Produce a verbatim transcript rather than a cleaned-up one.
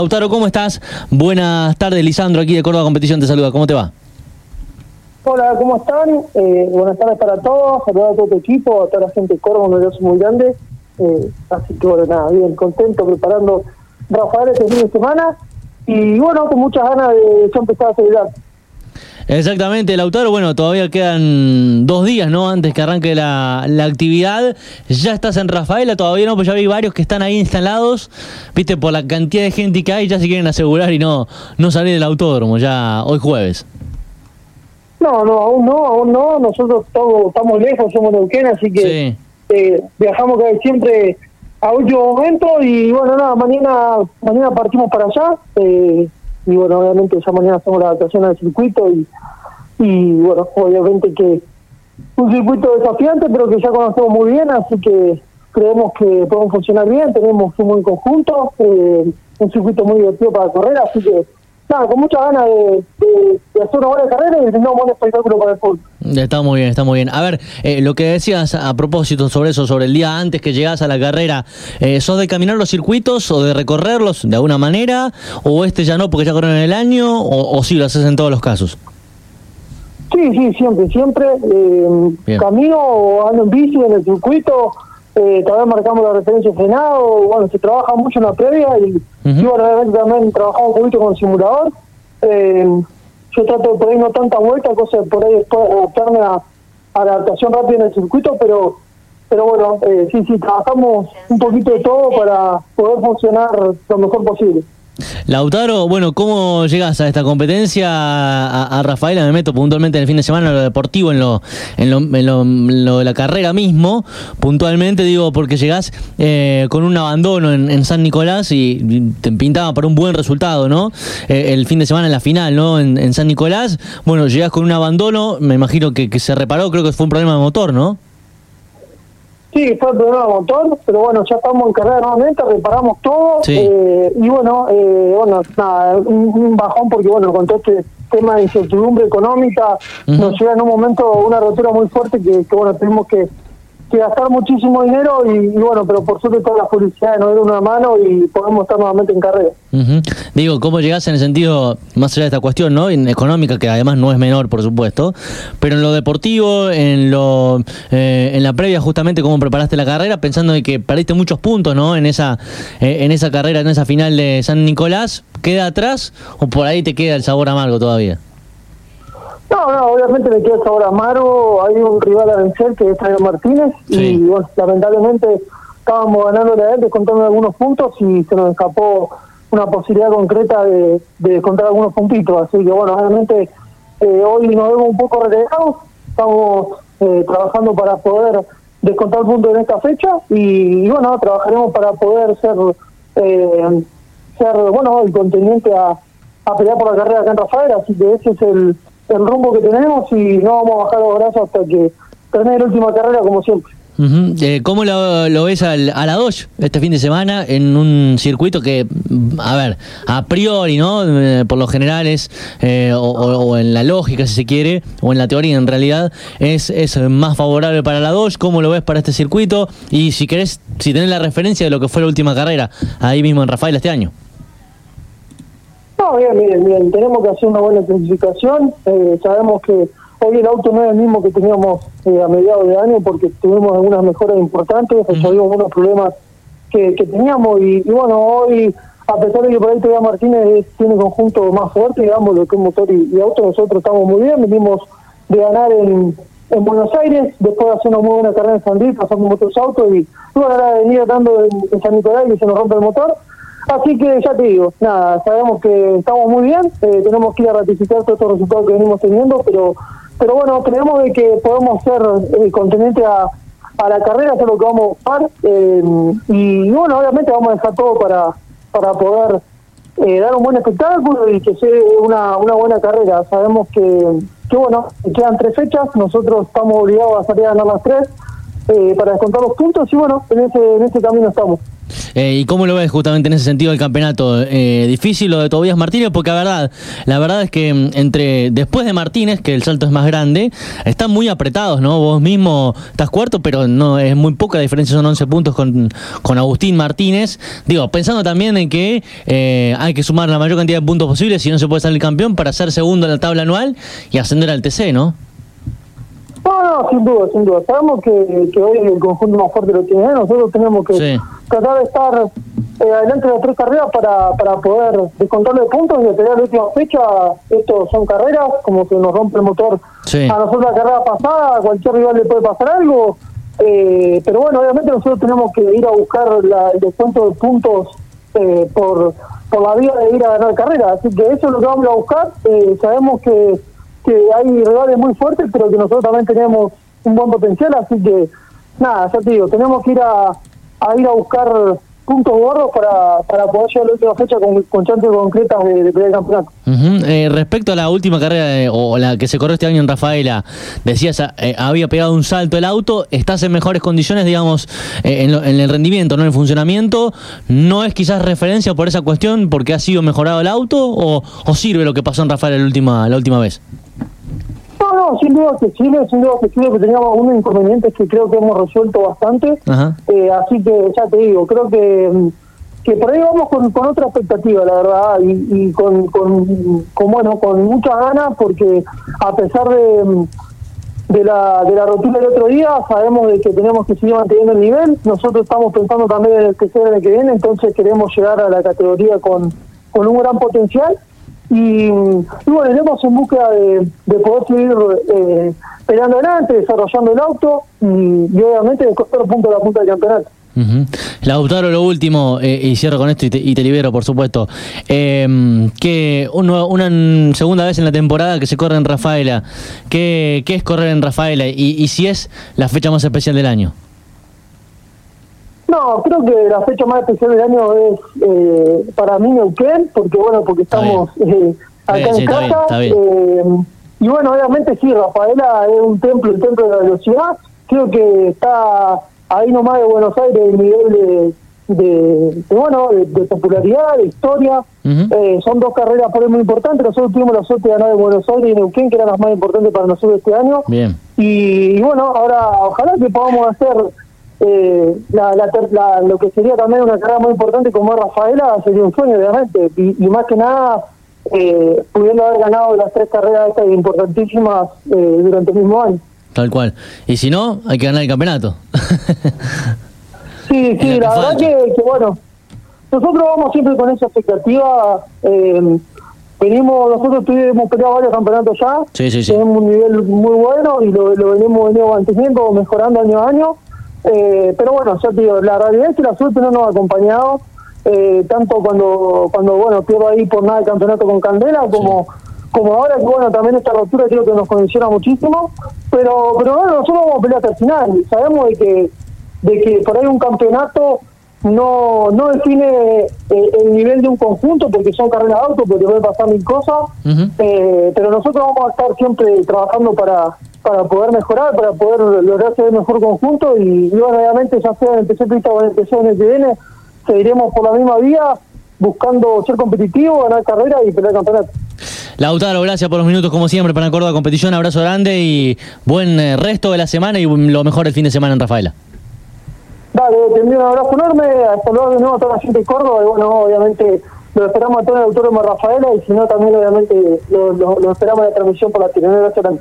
Lautaro, ¿cómo estás? Buenas tardes, Lisandro, aquí de Córdoba Competición te saluda. ¿Cómo te va? Hola, ¿cómo están? Eh, buenas tardes para todos, saludar a todo tu equipo, a toda la gente de Córdoba, un abrazo muy grande. Eh, así que bueno, nada, bien, contento preparando Rafael este fin de semana y bueno, con muchas ganas de ya empezar a celebrar. Exactamente, Lautaro, bueno, todavía quedan dos días, ¿no? Antes que arranque la, la actividad. Ya estás en Rafaela, todavía no, pues ya vi varios que están ahí instalados, viste, por la cantidad de gente que hay, ya se quieren asegurar y no, no salir del autódromo, ya hoy jueves. No, no, aún no, aún no, nosotros estamos, estamos lejos, somos neuquenos, así que Sí. eh, viajamos casi siempre a último momento y bueno, nada, mañana mañana partimos para allá eh, y bueno, obviamente ya mañana hacemos la adaptación al circuito y, y bueno, obviamente que un circuito desafiante, pero que ya conocemos muy bien, así que creemos que podemos funcionar bien, tenemos un buen conjunto, eh, un circuito muy divertido para correr, así que nada, con muchas ganas de, de, de hacer una buena carrera y de tener un buen espectáculo para el público. Está muy bien, está muy bien. A ver, eh, lo que decías a propósito sobre eso, sobre el día antes que llegás a la carrera, eh, ¿sos de caminar los circuitos o de recorrerlos de alguna manera? ¿O este ya no porque ya corren el año? ¿O, o sí lo haces en todos los casos? Sí, sí, siempre, siempre. Eh, camino o ando en bici en el circuito, eh, también marcamos la referencia de frenado, bueno, se trabaja mucho en la previa y, uh-huh. y bueno, realmente también trabajamos un poquito con el simulador. Eh, yo trato de por ahí no tanta vuelta, cosa de por ahí después adaptarme a, a la adaptación rápida en el circuito, pero pero bueno, eh, sí, sí, trabajamos un poquito de todo para poder funcionar lo mejor posible. Lautaro, bueno, ¿cómo llegas a esta competencia? A, a Rafaela me meto puntualmente en el fin de semana en lo deportivo, en lo, en lo, en lo, en lo de la carrera mismo, puntualmente digo porque llegás eh, con un abandono en, en San Nicolás y, y te pintaba para un buen resultado, ¿no? Eh, el fin de semana en la final, ¿no? En, en San Nicolás, bueno, llegás con un abandono, me imagino que, que se reparó, creo que fue un problema de motor, ¿no? Sí, fue el problema de motor, pero bueno, ya estamos en carrera nuevamente, reparamos todo, sí. eh, y bueno, eh, bueno, nada, un, un bajón porque bueno, con todo este tema de incertidumbre económica, uh-huh. nos llega en un momento una rotura muy fuerte que, que bueno, tenemos que, que gastar muchísimo dinero y, y bueno, pero por suerte todas las publicidades nos dieron una mano y podemos estar nuevamente en carrera. Uh-huh. Digo, ¿cómo llegás en el sentido, más allá de esta cuestión, ¿no? En económica, que además no es menor, por supuesto, pero en lo deportivo, en lo eh, en la previa, justamente, cómo preparaste la carrera, pensando en que perdiste muchos puntos, ¿no? En esa eh, en esa carrera, en esa final de San Nicolás, ¿queda atrás o por ahí te queda el sabor amargo todavía? No, no, obviamente me queda el sabor amargo. Hay un rival a vencer que es Javier Martínez, sí. y bueno, lamentablemente estábamos ganando a él, descontando algunos puntos y se nos escapó una posibilidad concreta de, de descontar algunos puntitos. Así que bueno, obviamente eh, hoy nos vemos un poco relegados, estamos eh, trabajando para poder descontar puntos en esta fecha y, y bueno, trabajaremos para poder ser, eh, ser bueno, el contendiente a, a pelear por la carrera acá en Rafael, así que ese es el el rumbo que tenemos y no vamos a bajar los brazos hasta que termine la última carrera como siempre. Uh-huh. Eh, ¿Cómo lo, lo ves al, a la Dodge este fin de semana en un circuito que, a ver, a priori, ¿no? Eh, por lo general es, eh, o, o en la lógica si se quiere, o en la teoría en realidad, es, es más favorable para la Dodge? ¿Cómo lo ves para este circuito? Y si querés, si tenés la referencia de lo que fue la última carrera ahí mismo en Rafael este año. No, bien, bien, bien. Tenemos que hacer una buena clasificación. Eh, sabemos que hoy el auto no es el mismo que teníamos eh, a mediados de año porque tuvimos algunas mejoras importantes, resolvimos uh-huh. algunos problemas que, que teníamos y, y bueno, hoy, a pesar de que por ahí todavía Martínez tiene conjunto más fuerte, digamos, lo que es motor y, y auto, nosotros estamos muy bien. Venimos de ganar en, en Buenos Aires, después de hacer una muy buena carrera en San Luis, pasando otros autos y, y bueno, ahora venir dando en, en San Nicolás y se nos rompe el motor. Así que ya te digo, nada, sabemos que estamos muy bien, eh, tenemos que ir a ratificar todos estos resultados que venimos teniendo, pero pero bueno, creemos de que podemos ser eh, contendientes a, a la carrera, hacer lo que vamos a buscar, eh, y, y bueno, obviamente vamos a dejar todo para para poder eh, dar un buen espectáculo y que sea una, una buena carrera. Sabemos que, que bueno, quedan tres fechas, nosotros estamos obligados a salir a ganar las tres eh, para descontar los puntos y bueno, en ese, en ese camino estamos. Eh, ¿Y cómo lo ves justamente en ese sentido el campeonato? Eh, ¿Difícil lo de Tobías Martínez? Porque la verdad, la verdad es que entre después de Martínez, que el salto es más grande, están muy apretados, ¿no? Vos mismo estás cuarto, pero no es muy poca la diferencia, son once puntos con, con Agustín Martínez. Digo, pensando también en que eh, hay que sumar la mayor cantidad de puntos posibles si no se puede salir campeón para ser segundo en la tabla anual y ascender al T C, ¿no? No, no, sin duda, sin duda. Sabemos que, que hoy el conjunto más fuerte lo tiene. Nosotros tenemos que sí. tratar de estar eh, adelante de las tres carreras para, para poder descontarle puntos y esperar la última fecha. Estos son carreras, como que nos rompe el motor sí. a nosotros la carrera pasada, a cualquier rival le puede pasar algo. Eh, pero bueno, obviamente nosotros tenemos que ir a buscar la, el descuento de puntos eh, por, por la vía de ir a ganar carreras. Así que eso es lo que vamos a buscar. Eh, sabemos que que hay rivales muy fuertes, pero que nosotros también tenemos un buen potencial, así que nada, ya te digo, tenemos que ir a, a ir a buscar puntos gordos para, para poder llegar a la última fecha con, con chances concretas de, de pelear el campeonato. Uh-huh. Eh, respecto a la última carrera de, o la que se corrió este año en Rafaela, decías, eh, había pegado un salto el auto, estás en mejores condiciones, digamos, eh, en, lo, en el rendimiento, no en el funcionamiento, ¿no es quizás referencia por esa cuestión, porque ha sido mejorado el auto, o, o sirve lo que pasó en Rafaela la última, la última vez? No, no, sin duda que sirve, sin duda que sirve, que teníamos unos inconvenientes que creo que hemos resuelto bastante, eh, así que ya te digo, creo que que por ahí vamos con, con otra expectativa, la verdad, y, y con, con, con, bueno, con muchas ganas, porque a pesar de, de la de la rotura del otro día, sabemos de que tenemos que seguir manteniendo el nivel, nosotros estamos pensando también en el que sea el que viene, entonces queremos llegar a la categoría con, con un gran potencial. Y, y bueno, iremos en búsqueda de, de poder seguir eh, peleando adelante, desarrollando el auto y, y obviamente de costar punto de la punta del campeonato. Uh-huh. Lautaro, lo último, eh, y cierro con esto y te, y te libero, por supuesto. Eh, que uno, una segunda vez en la temporada que se corre en Rafaela, ¿qué, qué es correr en Rafaela? Y, y si es la fecha más especial del año. No, creo que la fecha más especial del año es eh, para mí Neuquén, porque bueno, porque estamos eh, acá bien, en sí, casa. Está bien, está bien. Eh, y bueno, obviamente sí, Rafaela es un templo, el templo de la velocidad. Creo que está ahí nomás de Buenos Aires el nivel de, de, de bueno, de, de popularidad, de historia. Uh-huh. Eh, son dos carreras por ahí muy importantes. Nosotros tuvimos la suerte de ganar de Buenos Aires y Neuquén, que eran las más importantes para nosotros este año. Bien. Y, y bueno, ahora ojalá que podamos hacer Eh, la, la, la, lo que sería también una carrera muy importante como es Rafaela, sería un sueño obviamente, y, y más que nada eh, pudiendo haber ganado las tres carreras estas importantísimas eh, durante el mismo año. Tal cual, y si no, hay que ganar el campeonato. Sí, sí, la verdad que, que bueno, nosotros vamos siempre con esa expectativa. eh, venimos, nosotros tuvimos peleado varios campeonatos ya, sí, sí, sí. tenemos un nivel muy bueno y lo, lo venimos, venimos manteniendo, mejorando año a año. Eh, pero bueno, ya te digo, la realidad es que la suerte no nos ha acompañado, eh, tanto cuando cuando bueno pierdo ahí por nada el campeonato con Candela, como sí. como ahora que bueno también esta rotura creo que nos condiciona muchísimo, pero pero bueno, nosotros vamos a pelear hasta el final, sabemos de que de que por ahí un campeonato no no define eh, el nivel de un conjunto, porque son carreras de auto, porque puede pasar mil cosas, uh-huh. eh, pero nosotros vamos a estar siempre trabajando para para poder mejorar, para poder lograr ser el mejor conjunto y, y bueno, obviamente ya sea en el T C Pista o en el T C en el que viene, seguiremos por la misma vía buscando ser competitivo, ganar carrera y pelear campeonato. Lautaro, gracias por los minutos como siempre para Córdoba Competición, abrazo grande y buen eh, resto de la semana y lo mejor el fin de semana en Rafaela. Dale, te envío un abrazo enorme, hasta luego de nuevo a toda la gente de Córdoba y bueno, obviamente lo esperamos a todo el autódromo Rafaela y si no también obviamente lo, lo, lo esperamos en la transmisión por la Tirinera.